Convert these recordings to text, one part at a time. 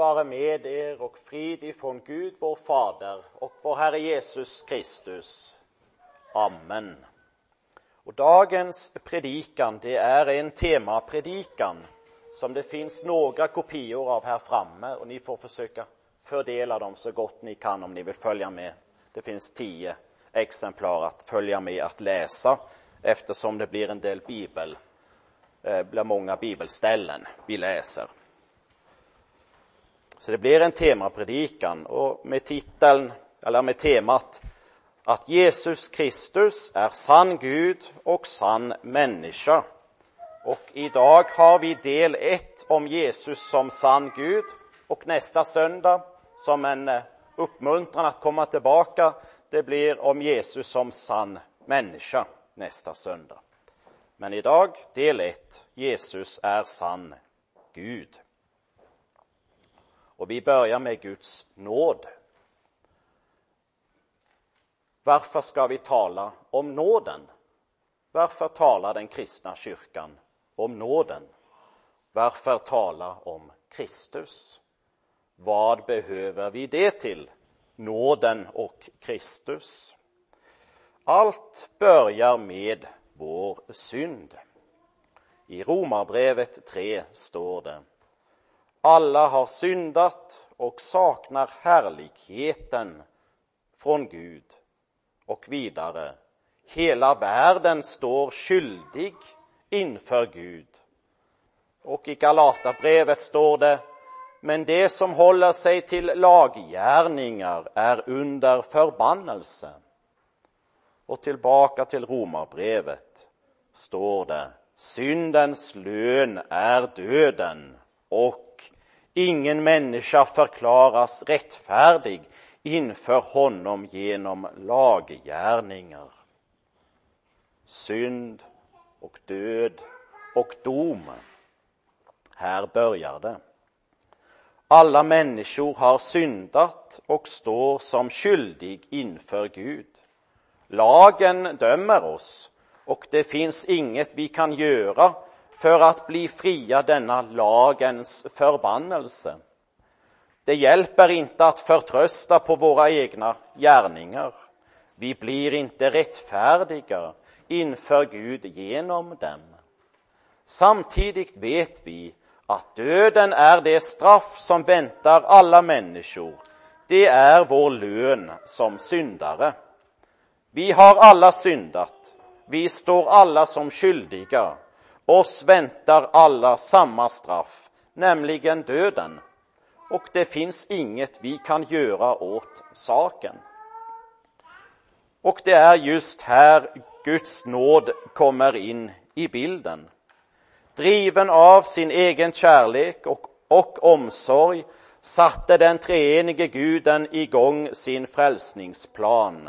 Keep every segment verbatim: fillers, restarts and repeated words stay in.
vare med er och frid ifrån Gud vår Fader och vår Herre Jesus Kristus. Amen. Och dagens predikan, det är en temapredikan som det finns några kopior av här framme, och ni får försöka fördela dem så gott ni kan om ni vill följa med. Det finns tio exemplar att följa med att läsa, eftersom det blir en del bibel, eh, blir många bibelställen vi läser. Så det blir en temapredikan, och med titeln, eller med temat att Jesus Kristus är sann Gud och sann människa. Och idag har vi del ett om Jesus som sann Gud, och nästa söndag som en uppmuntran att komma tillbaka, det blir om Jesus som sann människa nästa söndag. Men idag del ett, Jesus är sann Gud. Och vi börjar med Guds nåd. Varför ska vi tala om nåden? Varför talar den kristna kyrkan om nåden? Varför tala om Kristus? Vad behöver vi det till? Nåden och Kristus. Allt börjar med vår synd. I Romarbrevet tre står det: alla har syndat och saknar härligheten från Gud. Och vidare: hela världen står skyldig inför Gud. Och i Galaterbrevet står det: men det som håller sig till laggärningar är under förbannelse. Och tillbaka till Romarbrevet står det: syndens lön är döden, och ingen människa förklaras rättfärdig inför honom genom laggärningar. Synd och död och dom. Här börjar det. Alla människor har syndat och står som skyldig inför Gud. Lagen dömer oss, och det finns inget vi kan göra för att bli fria denna lagens förbannelse. Det hjälper inte att förtrösta på våra egna gärningar. Vi blir inte rättfärdiga inför Gud genom dem. Samtidigt vet vi att döden är det straff som väntar alla människor. Det är vår lön som syndare. Vi har alla syndat. Vi står alla som skyldiga. Oss väntar alla samma straff, nämligen döden. Och det finns inget vi kan göra åt saken. Och det är just här Guds nåd kommer in i bilden. Driven av sin egen kärlek och, och omsorg satte den treenige Guden igång sin frälsningsplan.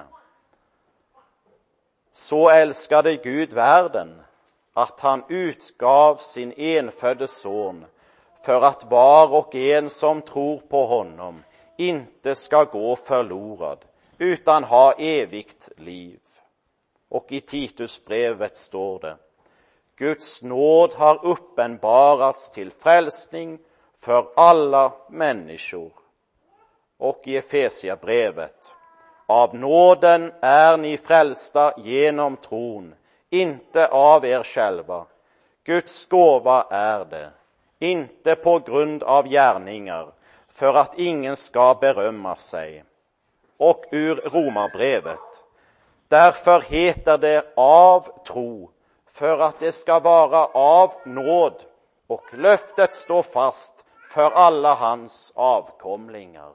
Så älskade Gud världen att han utgav sin enfödde son, för att var och en som tror på honom inte ska gå förlorad, utan ha evigt liv. Och i Titusbrevet står det: Guds nåd har uppenbarats till frälsning för alla människor. Och i Efesierbrevet: av nåden är ni frälsta genom tron, inte av er själva. Guds gåva är det, inte på grund av gärningar, för att ingen ska berömma sig. Och ur Romarbrevet: därför heter det av tro, för att det ska vara av nåd, och löftet står fast för alla hans avkomlingar.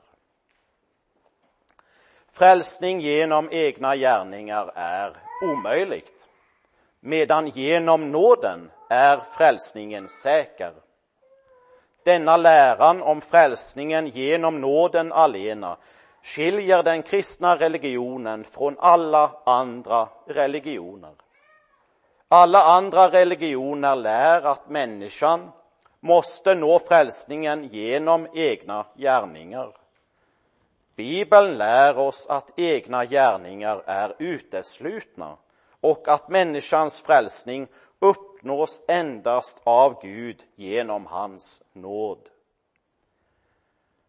Frälsning genom egna gärningar är omöjligt, medan genom nåden är frälsningen säker. Denna läran om frälsningen genom nåden alena skiljer den kristna religionen från alla andra religioner. Alla andra religioner lär att människan måste nå frälsningen genom egna gärningar. Bibeln lär oss att egna gärningar är uteslutna och att människans frälsning uppnås endast av Gud genom hans nåd.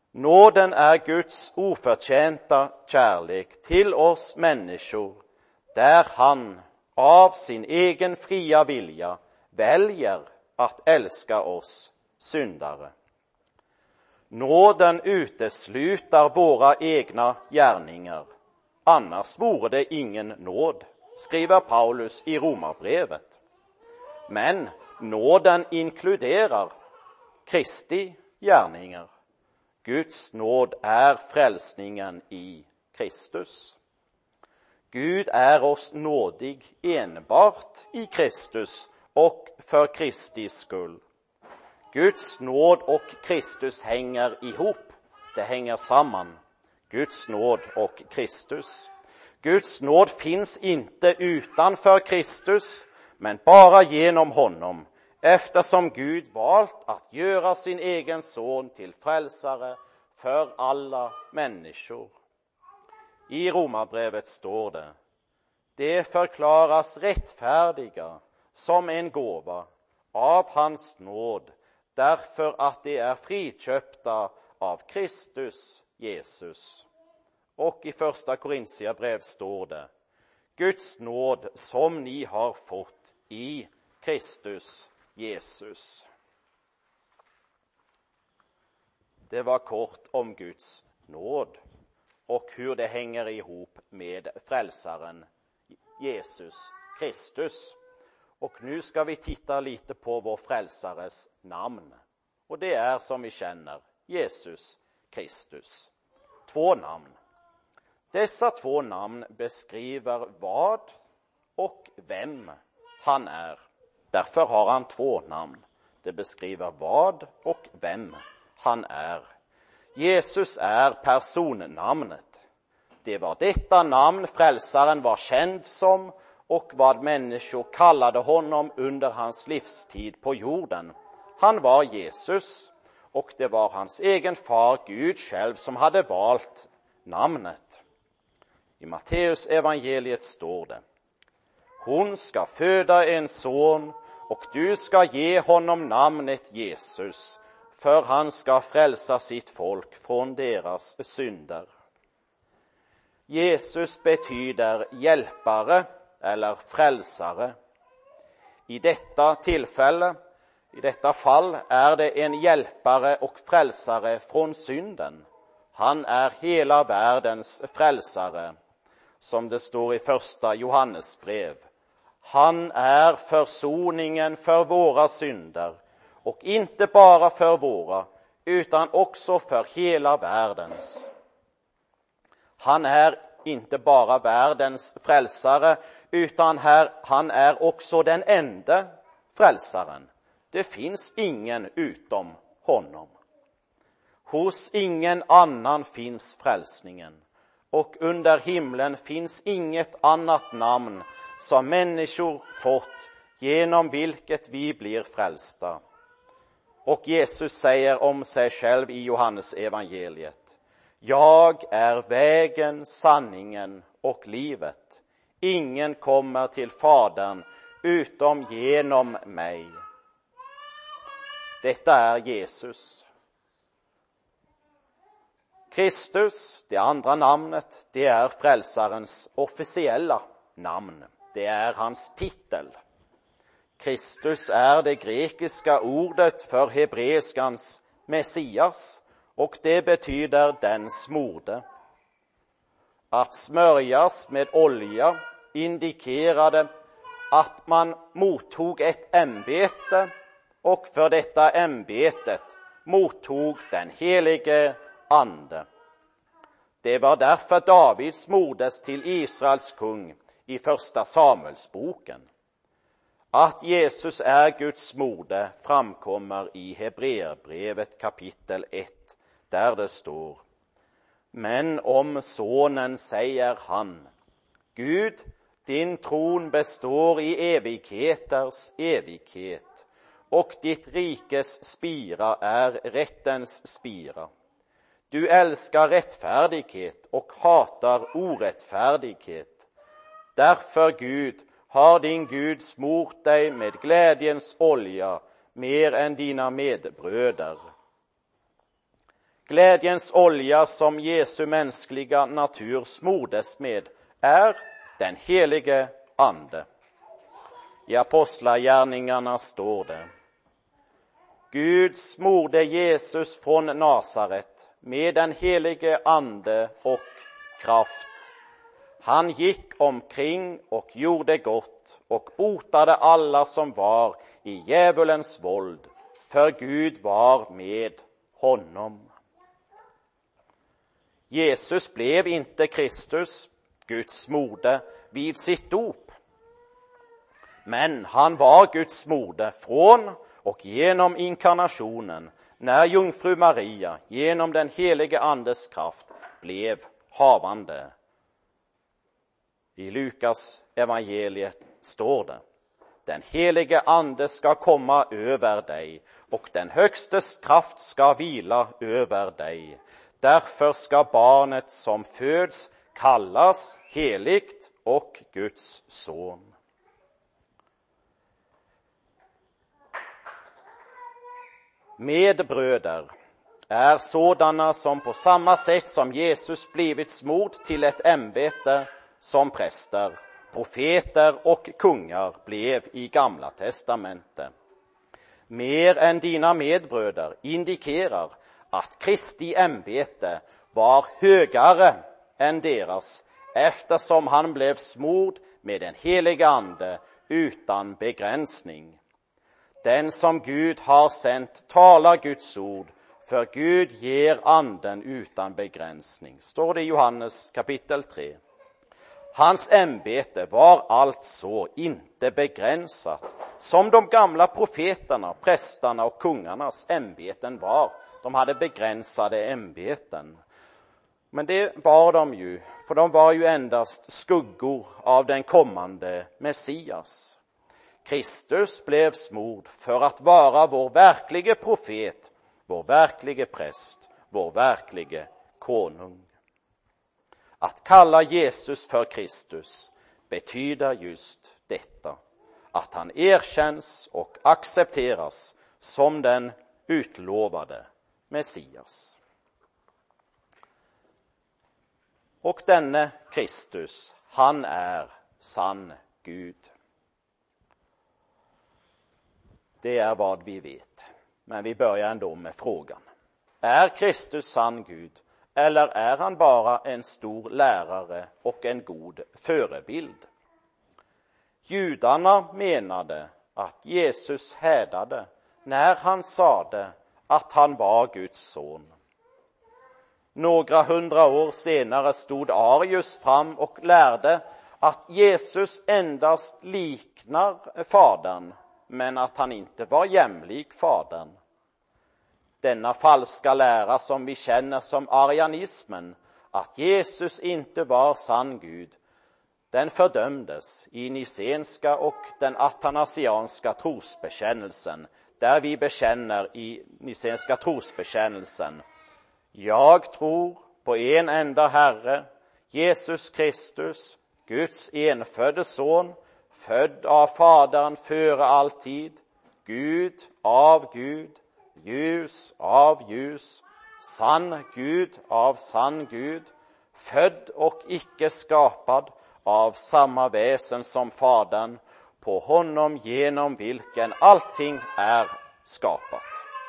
Nåden är Guds oförtjänta kärlek till oss människor, där han av sin egen fria vilja väljer att älska oss syndare. Nåden utesluter våra egna gärningar, annars vore det ingen nåd, skriver Paulus i Romarbrevet. Men nåden inkluderar Kristi gärningar. Guds nåd är frälsningen i Kristus. Gud är oss nådig enbart i Kristus och för Kristi skull. Guds nåd och Kristus hänger ihop. Det hänger samman. Guds nåd och Kristus. Guds nåd finns inte utanför Kristus, men bara genom honom, eftersom Gud valt att göra sin egen son till frälsare för alla människor. I Romarbrevet står det: det förklaras rättfärdiga som en gåva av hans nåd, därför att de är friköpta av Kristus Jesus. Och i första Korintierbrev står det: Guds nåd som ni har fått i Kristus Jesus. Det var kort om Guds nåd och hur det hänger ihop med frälsaren Jesus Kristus. Och nu ska vi titta lite på vår frälsares namn. Och det är, som vi känner, Jesus Kristus. Två namn. Dessa två namn beskriver vad och vem han är. Därför har han två namn. Det beskriver vad och vem han är. Jesus är personnamnet. Det var detta namn frälsaren var känd som och vad människor kallade honom under hans livstid på jorden. Han var Jesus, och det var hans egen far Gud själv som hade valt namnet. I Matteus evangeliet står det: hon ska föda en son och du ska ge honom namnet Jesus, för han ska frälsa sitt folk från deras synder. Jesus betyder hjälpare eller frälsare. I detta tillfälle, i detta fall, är det en hjälpare och frälsare från synden. Han är hela världens frälsare, som det står i första Johannesbrev. Han är försoningen för våra synder, och inte bara för våra, utan också för hela världens. Han är inte bara världens frälsare, utan här, han är också den enda frälsaren. Det finns ingen utom honom. Hos ingen annan finns frälsningen, och under himlen finns inget annat namn som människor fått genom vilket vi blir frälsta. Och Jesus säger om sig själv i Johannes evangeliet: jag är vägen, sanningen och livet. Ingen kommer till Fadern utom genom mig. Detta är Jesus. Kristus, det andra namnet, det är frälsarens officiella namn. Det är hans titel. Kristus är det grekiska ordet för hebreiskans Messias, och det betyder den smorde. Att smörjas med olja indikerade att man mottog ett ämbete, och för detta ämbetet mottog den helige ande. Det var därför David smordes till Israels kung i första Samuelsboken. Att Jesus är Guds smorde framkommer i Hebreerbrevet kapitel ett, där det står: men om sonen säger han, Gud, din tron består i evigheters evighet, och ditt rikes spira är rättens spira. Du älskar rättfärdighet och hatar orättfärdighet. Därför, Gud, har din Gud smort dig med glädjens olja mer än dina medbröder. Glädjens olja som Jesu mänskliga natur smordes med är den helige ande. I apostlagärningarna står det: Gud smorde Jesus från Nasaret med den helige ande och kraft. Han gick omkring och gjorde gott och botade alla som var i djävulens våld, för Gud var med honom. Jesus blev inte Kristus, Guds moder, vid sitt dop. Men han var Guds moder från och genom inkarnationen, när jungfru Maria genom den helige andes kraft blev havande. I Lukas evangeliet står det: Den helige ande ska komma över dig och den högstes kraft ska vila över dig. Därför ska barnet som föds kallas heligt och Guds son. Medbröder är sådana som på samma sätt som Jesus blivit smord till ett ämbete som präster, profeter och kungar blev i Gamla testamentet. Mer än dina medbröder indikerar att Kristi ämbete var högre än deras, eftersom han blev smord med den heliga ande utan begränsning. Den som Gud har sänt talar Guds ord, för Gud ger anden utan begränsning, står det i Johannes kapitel tre. Hans ämbete var alltså inte begränsat, som de gamla profeterna, prästerna och kungarnas ämbeten var. De hade begränsade ämbeten. Men det var de ju, för de var ju endast skuggor av den kommande Messias. Kristus blev smord för att vara vår verklige profet, vår verklige präst, vår verklige konung. Att kalla Jesus för Kristus betyder just detta, att han erkänns och accepteras som den utlovade Messias. Och denne Kristus, han är sann Gud. Det är vad vi vet. Men vi börjar ändå med frågan: är Kristus sann Gud, eller är han bara en stor lärare och en god förebild? Judarna menade att Jesus härdade när han sade att han var Guds son. Några hundra år senare stod Arius fram och lärde att Jesus endast liknar Fadern, men att han inte var jämlik Fadern. Denna falska lära som vi känner som arianismen, att Jesus inte var sann Gud, den fördömdes i nicenska och den athanasianska trosbekännelsen, där vi bekänner i nicenska trosbekännelsen: jag tror på en enda Herre, Jesus Kristus, Guds enfödde son, född av Fadern före all tid, Gud av Gud, ljus av ljus, sann Gud av sann Gud, född och icke skapad, av samma väsen som Fadern, på honom genom vilken allting är skapat.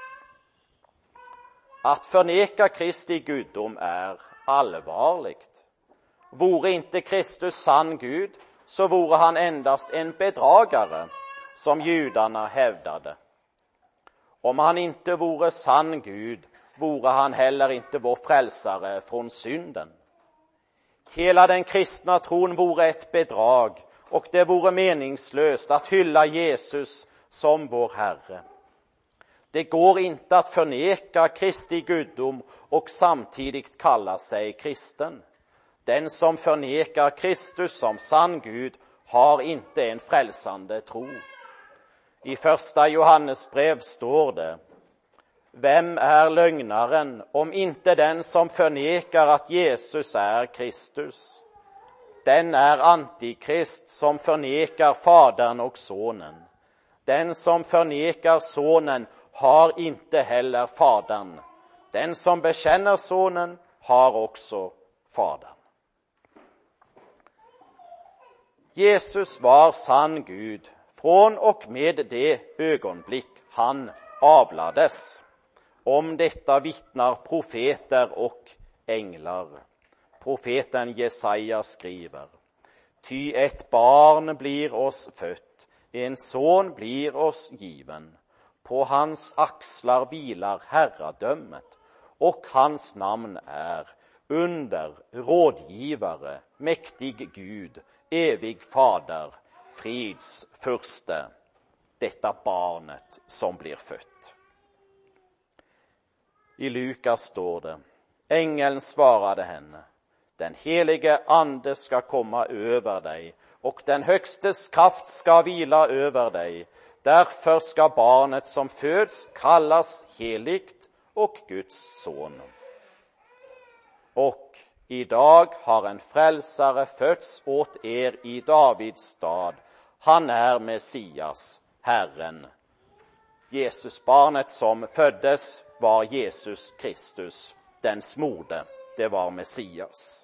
Att förneka Kristi gudom är allvarligt. Vore inte Kristus sann Gud, så vore han endast en bedragare, som judarna hävdade. Om han inte vore sann Gud, vore han heller inte vår frälsare från synden. Hela den kristna tron vore ett bedrag, och det vore meningslöst att hylla Jesus som vår Herre. Det går inte att förneka Kristi gudom och samtidigt kalla sig kristen. Den som förnekar Kristus som sann Gud har inte en frälsande tro. I första Johannes brev står det: vem är lögnaren om inte den som förnekar att Jesus är Kristus? Den är antikrist som förnekar Fadern och Sonen. Den som förnekar Sonen har inte heller Fadern. Den som bekänner sonen har också fadern. Jesus var sann Gud från och med det ögonblick han avlades. Om detta vittnar profeter och änglar. Profeten Jesaja skriver: Ty ett barn blir oss fött, en son blir oss given. På hans axlar vilar herradömet, och hans namn är under, rådgivare, mäktig Gud, evig fader, frids furste. Detta barnet som blir fött. I Lukas står det: Ängeln svarade henne: Den helige ande ska komma över dig, och den högstes kraft ska vila över dig. Därför ska barnet som föds kallas heligt och Guds son. Och idag har en frälsare fötts åt er i Davids stad. Han är Messias, Herren. Jesus, barnet som föddes, var Jesus Kristus, den smorde. Det var Messias.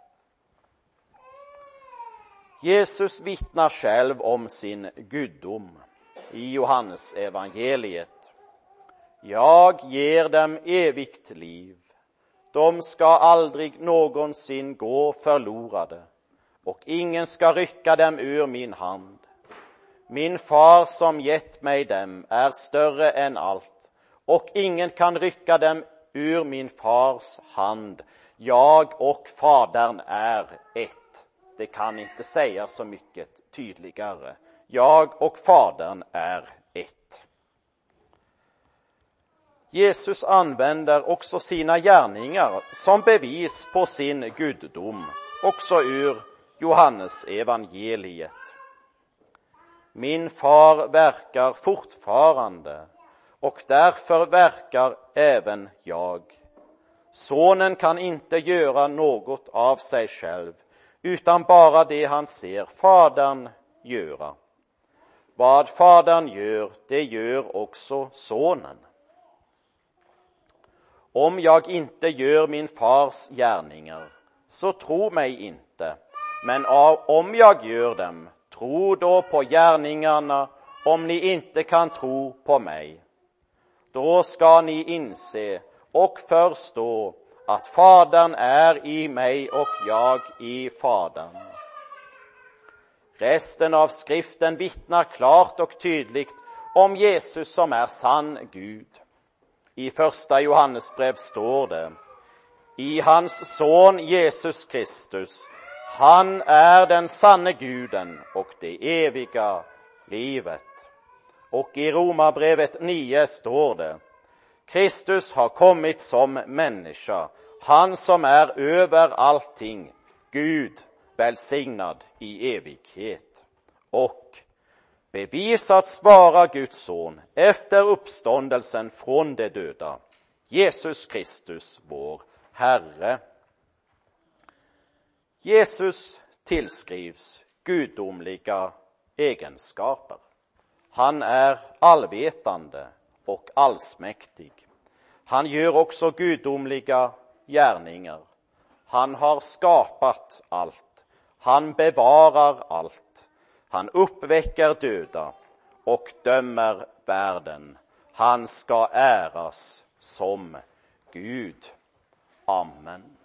Jesus vittnar själv om sin gudom i Johannes evangeliet. Jag ger dem evigt liv. De ska aldrig någonsin gå förlorade, och ingen ska rycka dem ur min hand. Min far som gett mig dem är större än allt, och ingen kan rycka dem ur min fars hand. Jag och fadern är ett. Det kan inte säga så mycket tydligare. Jag och fadern är ett. Jesus använder också sina gärningar som bevis på sin gudom, också ur Johannes evangeliet. Min far verkar fortfarande, och därför verkar även jag. Sonen kan inte göra något av sig själv, utan bara det han ser fadern göra. Vad fadern gör, det gör också sonen. Om jag inte gör min fars gärningar, så tro mig inte. Men om jag gör dem, tro då på gärningarna, om ni inte kan tro på mig. Då ska ni inse och förstå att fadern är i mig och jag i fadern. Resten av skriften vittnar klart och tydligt om Jesus som är sann Gud. I första Johannesbrev står det: I hans son Jesus Kristus, han är den sanne guden och det eviga livet. Och i Romarbrevet nio står det: Kristus har kommit som människa, han som är över allting, Gud välsignad i evighet. Och bevisats vara Guds son efter uppståndelsen från de döda, Jesus Kristus vår Herre. Jesus tillskrivs gudomliga egenskaper. Han är allvetande och allsmäktig. Han gör också gudomliga gärningar. Han har skapat allt. Han bevarar allt. Han uppväcker döda och dömer världen. Han ska äras som Gud. Amen.